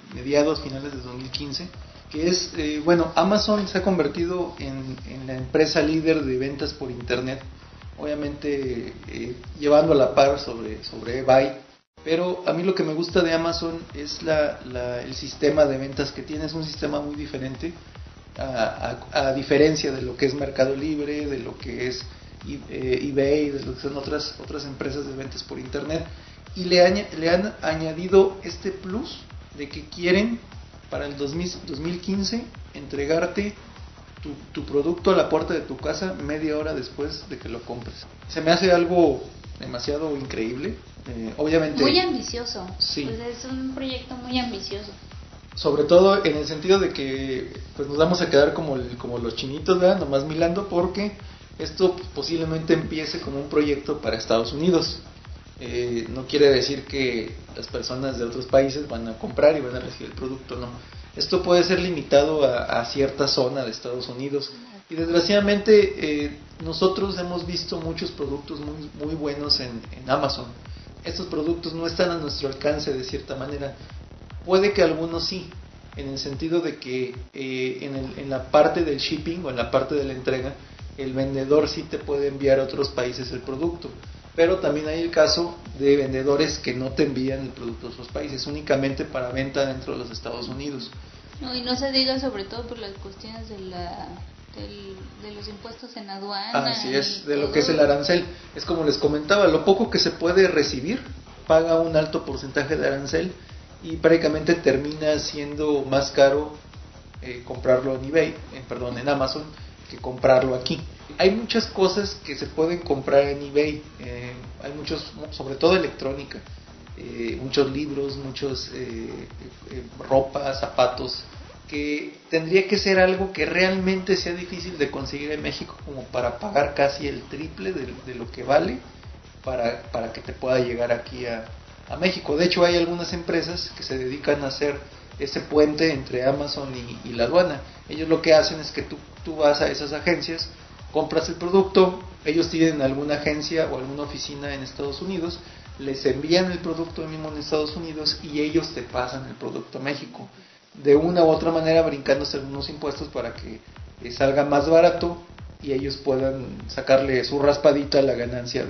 que es, Amazon se ha convertido en la empresa líder de ventas por internet, obviamente llevando a la par sobre eBay, pero a mí lo que me gusta de Amazon es el sistema de ventas que tiene. Es un sistema muy diferente, a diferencia de lo que es Mercado Libre, de lo que es eBay, de lo que son otras empresas de ventas por internet, y le han añadido este plus de que quieren para el 2015 entregarte tu producto a la puerta de tu casa media hora después de que lo compres. Se me hace algo demasiado increíble, obviamente muy ambicioso. Sí. Pues es un proyecto muy ambicioso, sobre todo en el sentido de que pues nos vamos a quedar como los chinitos, ¿verdad? Nomás milando, porque esto posiblemente empiece como un proyecto para Estados Unidos. No quiere decir que las personas de otros países van a comprar y van a recibir el producto, no. Esto puede ser limitado a cierta zona de Estados Unidos, y desgraciadamente nosotros hemos visto muchos productos muy, muy buenos en Amazon. Estos productos no están a nuestro alcance de cierta manera. Puede que algunos sí, en el sentido de que en la parte del shipping o en la parte de la entrega, el vendedor sí te puede enviar a otros países el producto. Pero también hay el caso de vendedores que no te envían el producto a otros países, únicamente para venta dentro de los Estados Unidos. No, y no se diga sobre todo por las cuestiones de los impuestos en aduana. Así es, de lo que es el arancel. Es como les comentaba, lo poco que se puede recibir paga un alto porcentaje de arancel, y prácticamente termina siendo más caro comprarlo en Amazon, que comprarlo aquí. Hay muchas cosas que se pueden comprar en eBay, hay muchos, sobre todo electrónica, muchos libros, muchos ropa, zapatos, que tendría que ser algo que realmente sea difícil de conseguir en México como para pagar casi el triple de lo que vale para que te pueda llegar aquí a México. De hecho, hay algunas empresas que se dedican a hacer ese puente entre Amazon y la aduana. Ellos lo que hacen es que tú vas a esas agencias, compras el producto, ellos tienen alguna agencia o alguna oficina en Estados Unidos, les envían el producto mismo en Estados Unidos y ellos te pasan el producto a México, de una u otra manera brincándose algunos impuestos para que salga más barato y ellos puedan sacarle su raspadita a la ganancia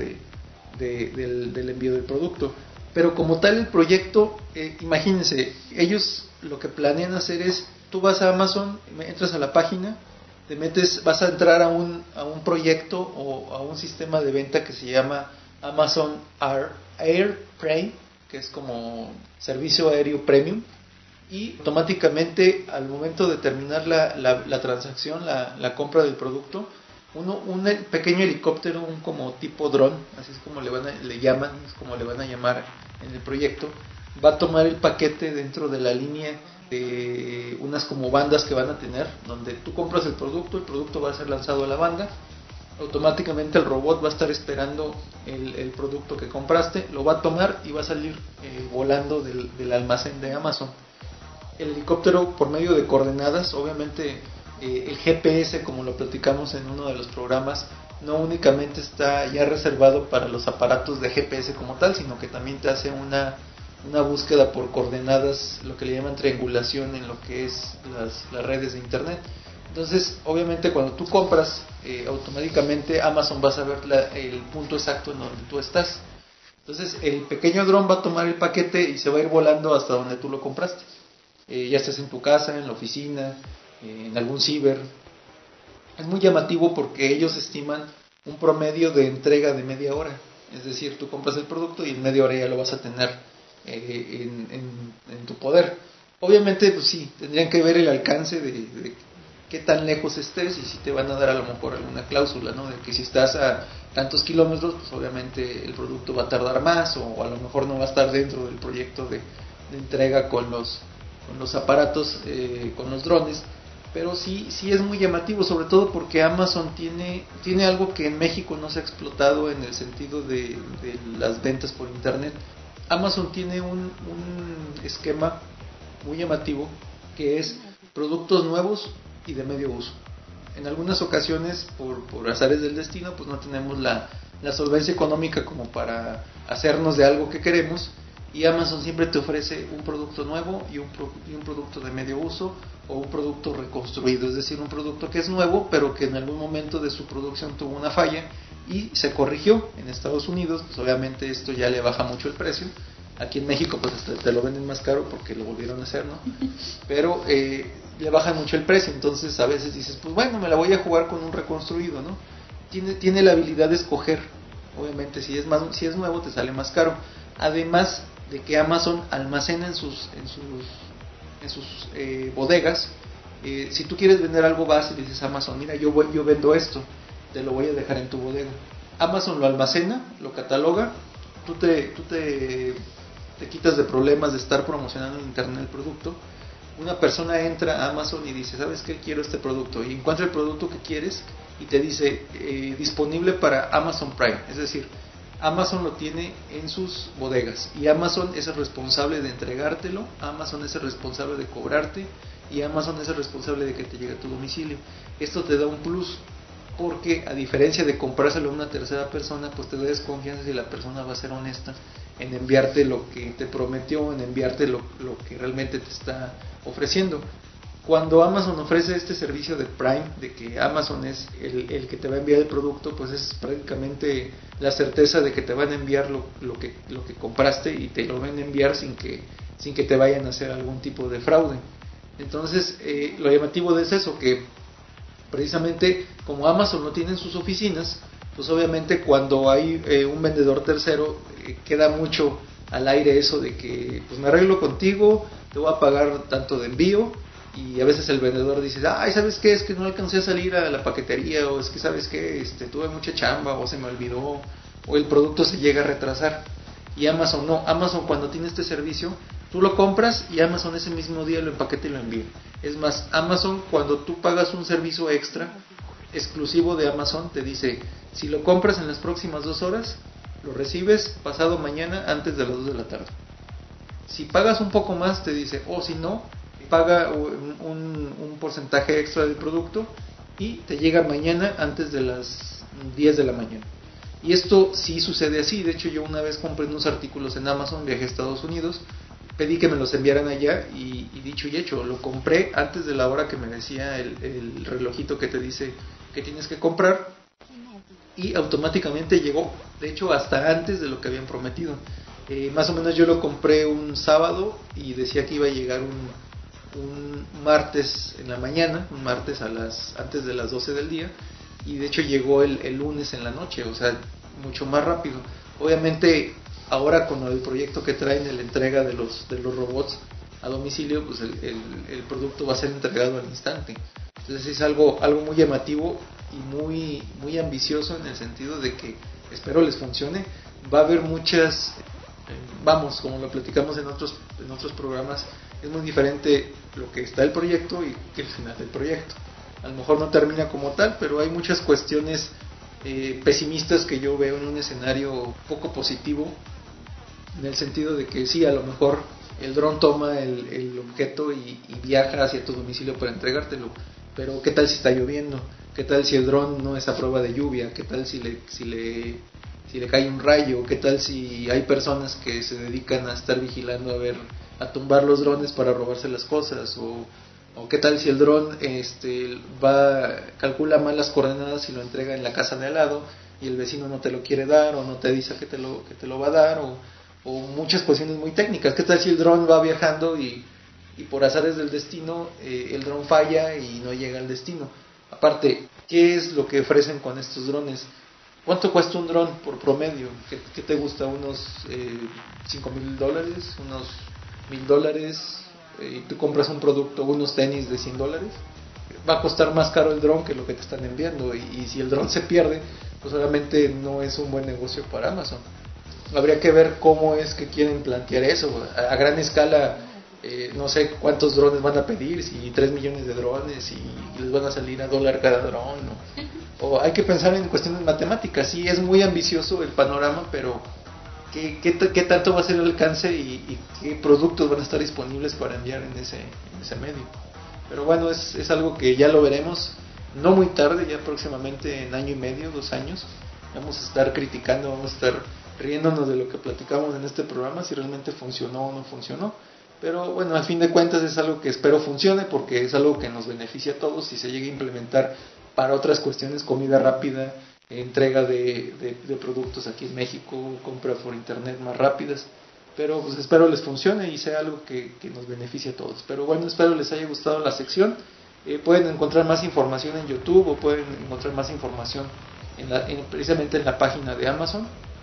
del envío del producto. Pero como tal el proyecto, imagínense, ellos lo que planean hacer es, tú vas a Amazon, entras a la página, te metes, vas a entrar a un proyecto o a un sistema de venta que se llama Amazon Air Prime, que es como servicio aéreo premium, y automáticamente al momento de terminar la transacción, la compra del producto, un pequeño helicóptero, un como tipo dron, así es como le llaman, es como le van a llamar en el proyecto, va a tomar el paquete dentro de la línea de unas como bandas que van a tener, donde tú compras el producto va a ser lanzado a la banda, automáticamente el robot va a estar esperando el producto que compraste, lo va a tomar y va a salir volando del almacén de Amazon. El helicóptero, por medio de coordenadas, obviamente el GPS, como lo platicamos en uno de los programas, no únicamente está ya reservado para los aparatos de GPS como tal, sino que también te hace una búsqueda por coordenadas, lo que le llaman triangulación en lo que es las redes de internet. Entonces, obviamente cuando tú compras, automáticamente Amazon va a saber el punto exacto en donde tú estás. Entonces el pequeño dron va a tomar el paquete y se va a ir volando hasta donde tú lo compraste. Ya estés en tu casa, en la oficina, en algún ciber. Es muy llamativo porque ellos estiman un promedio de entrega de media hora. Es decir, tú compras el producto y en media hora ya lo vas a tener en tu poder. Obviamente, pues sí, tendrían que ver el alcance de qué tan lejos estés y si te van a dar a lo mejor alguna cláusula, ¿no? De que si estás a tantos kilómetros, pues obviamente el producto va a tardar más o a lo mejor no va a estar dentro del proyecto de entrega con los aparatos, con los drones. Pero sí es muy llamativo, sobre todo porque Amazon tiene algo que en México no se ha explotado en el sentido de las ventas por internet. Amazon tiene un esquema muy llamativo que es productos nuevos y de medio uso. En algunas ocasiones, por azares del destino, pues no tenemos la solvencia económica como para hacernos de algo que queremos, y Amazon siempre te ofrece un producto nuevo y un producto de medio uso o un producto reconstruido, es decir, un producto que es nuevo pero que en algún momento de su producción tuvo una falla y se corrigió. En Estados Unidos pues obviamente esto ya le baja mucho el precio, aquí en México pues hasta te lo venden más caro porque lo volvieron a hacer, ¿no? Pero le bajan mucho el precio, entonces a veces dices, pues bueno, me la voy a jugar con un reconstruido, ¿no? Tiene la habilidad de escoger, obviamente si es nuevo te sale más caro, además de que Amazon almacena en sus bodegas. Si tú quieres vender algo, vas y dices a Amazon, mira, yo vendo esto, te lo voy a dejar en tu bodega. Amazon lo almacena, lo cataloga, tú te quitas de problemas de estar promocionando en internet el producto. Una persona entra a Amazon y dice, ¿sabes qué? Quiero este producto, y encuentra el producto que quieres y te dice disponible para Amazon Prime, es decir, Amazon lo tiene en sus bodegas y Amazon es el responsable de entregártelo, Amazon es el responsable de cobrarte y Amazon es el responsable de que te llegue a tu domicilio. Esto te da un plus porque, a diferencia de comprárselo a una tercera persona, pues te da desconfianza si la persona va a ser honesta en enviarte lo que te prometió, en enviarte lo que realmente te está ofreciendo. Cuando Amazon ofrece este servicio de Prime, de que Amazon es el que te va a enviar el producto, pues es prácticamente la certeza de que te van a enviar lo que compraste y te lo van a enviar sin que te vayan a hacer algún tipo de fraude. Entonces, lo llamativo de eso, que precisamente como Amazon no tiene en sus oficinas, pues obviamente cuando hay un vendedor tercero, queda mucho al aire eso de que pues me arreglo contigo, te voy a pagar tanto de envío, y a veces el vendedor dice, ay, ¿sabes qué? Es que no alcancé a salir a la paquetería, o es que, ¿sabes qué? Tuve mucha chamba, o se me olvidó, o el producto se llega a retrasar. Y Amazon no. Amazon, cuando tiene este servicio, tú lo compras y Amazon ese mismo día lo empaqueta y lo envía. Es más, Amazon, cuando tú pagas un servicio extra exclusivo de Amazon, te dice, si lo compras en las próximas 2 horas, lo recibes pasado mañana antes de las 2 de la tarde. Si pagas un poco más, te dice, o si no, paga un porcentaje extra del producto y te llega mañana antes de las 10 de la mañana. Y esto sí sucede así. De hecho, yo una vez compré unos artículos en Amazon, viajé a Estados Unidos, pedí que me los enviaran allá y dicho y hecho, lo compré antes de la hora que me decía el relojito que te dice que tienes que comprar, y automáticamente llegó. De hecho, hasta antes de lo que habían prometido. Más o menos yo lo compré un sábado y decía que iba a llegar un martes en la mañana, un martes antes de las 12 del día, y de hecho llegó el lunes en la noche, o sea, mucho más rápido. Obviamente ahora con el proyecto que traen de la entrega de los robots a domicilio, pues el producto va a ser entregado al instante. Entonces es algo muy llamativo y muy ambicioso, en el sentido de que espero les funcione. Va a haber muchas, como lo platicamos en otros programas, es muy diferente lo que está el proyecto y que el final del proyecto. A lo mejor no termina como tal, pero hay muchas cuestiones pesimistas que yo veo en un escenario poco positivo, en el sentido de que sí, a lo mejor el dron toma el objeto y viaja hacia tu domicilio para entregártelo, pero ¿qué tal si está lloviendo? ¿Qué tal si el dron no es a prueba de lluvia? ¿Qué tal si le cae un rayo? ¿Qué tal si hay personas que se dedican a estar vigilando a tumbar los drones para robarse las cosas? ¿O qué tal si el dron calcula mal las coordenadas y lo entrega en la casa de al lado y el vecino no te lo quiere dar, o no te dice que te lo va a dar, o muchas cuestiones muy técnicas? ¿Qué tal si el dron va viajando y por azares del destino el dron falla y no llega al destino? Aparte, ¿qué es lo que ofrecen con estos drones? ¿Cuánto cuesta un dron por promedio? ¿Qué te gusta? ¿Unos $5,000? ¿Unos $1,000? Y tú compras un producto, unos tenis de $100, va a costar más caro el dron que lo que te están enviando, y si el dron se pierde, pues obviamente no es un buen negocio para Amazon. Habría que ver cómo es que quieren plantear eso a gran escala. No sé cuántos drones van a pedir, si 3 millones de drones y les van a salir $1 cada dron, o hay que pensar en cuestiones matemáticas. Sí, es muy ambicioso el panorama, pero ¿qué tanto va a ser el alcance y qué productos van a estar disponibles para enviar en ese medio? Pero bueno, es algo que ya lo veremos, no muy tarde, ya próximamente en año y medio, 2 años, vamos a estar criticando, vamos a estar riéndonos de lo que platicamos en este programa, si realmente funcionó o no funcionó. Pero bueno, al fin de cuentas es algo que espero funcione, porque es algo que nos beneficia a todos si se llega a implementar para otras cuestiones, comida rápida, entrega de productos aquí en México, compra por internet más rápidas. Pero pues espero les funcione y sea algo que nos beneficie a todos. Pero bueno, espero les haya gustado la sección. Pueden encontrar más información en YouTube, o pueden encontrar más información precisamente en la página de Amazon,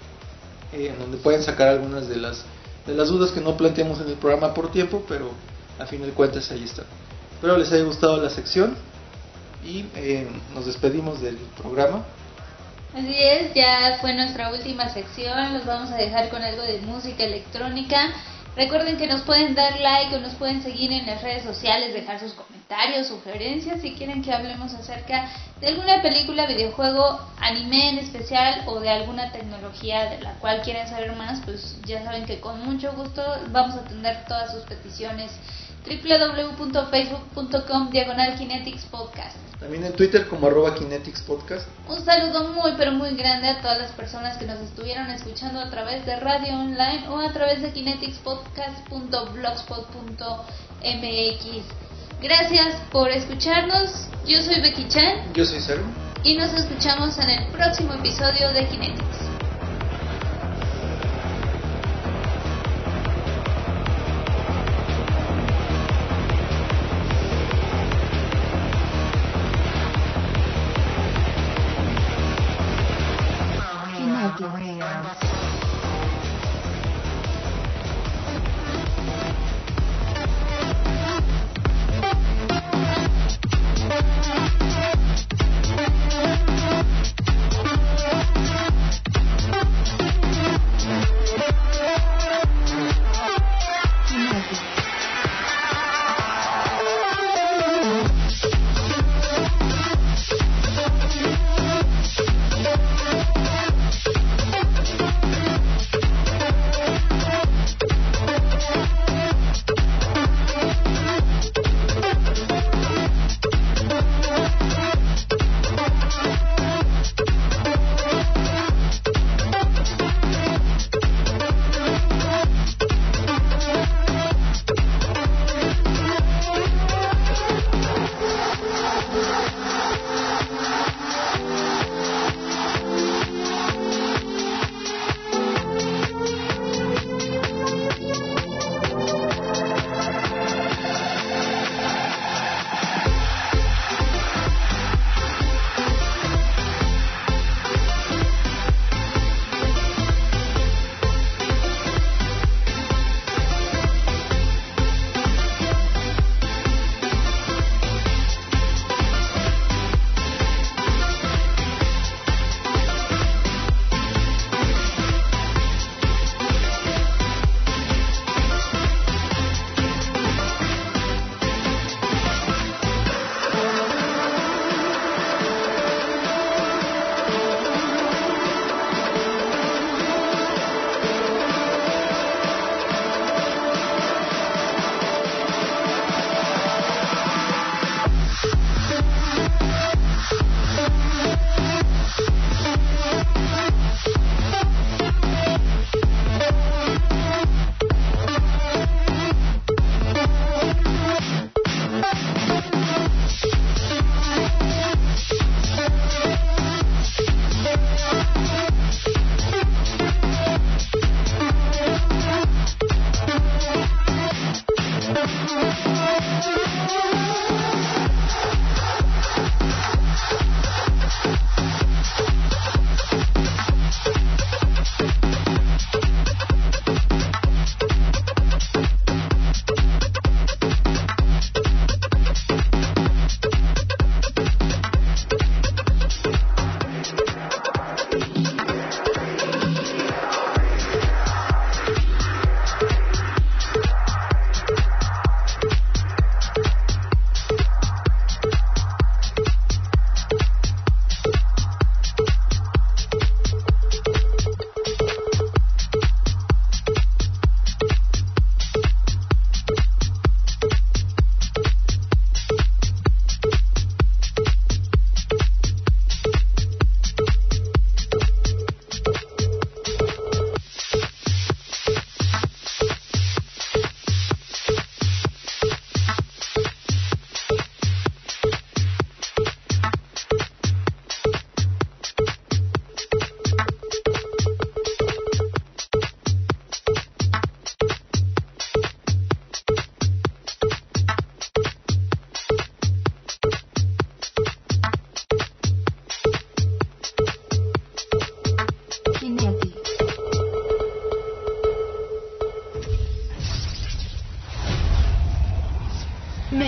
en donde pueden sacar algunas de las dudas que no planteamos en el programa por tiempo, pero a fin de cuentas ahí está. Espero les haya gustado la sección y nos despedimos del programa. Así es, ya fue nuestra última sección. Los vamos a dejar con algo de música electrónica. Recuerden que nos pueden dar like o nos pueden seguir en las redes sociales, dejar sus comentarios, sugerencias, si quieren que hablemos acerca de alguna película, videojuego, anime en especial, o de alguna tecnología de la cual quieran saber más. Pues ya saben que con mucho gusto vamos a atender todas sus peticiones. www.facebook.com/KineticsPodcast. También en Twitter como @KineticsPodcast. Un saludo muy pero muy grande a todas las personas que nos estuvieron escuchando a través de radio online o a través de kineticspodcast.blogspot.mx. Gracias por escucharnos. Yo soy Becky Chan. Yo soy Cero. Y nos escuchamos en el próximo episodio de Kinetics.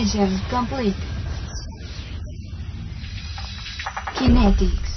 Mission complete. Kinetics.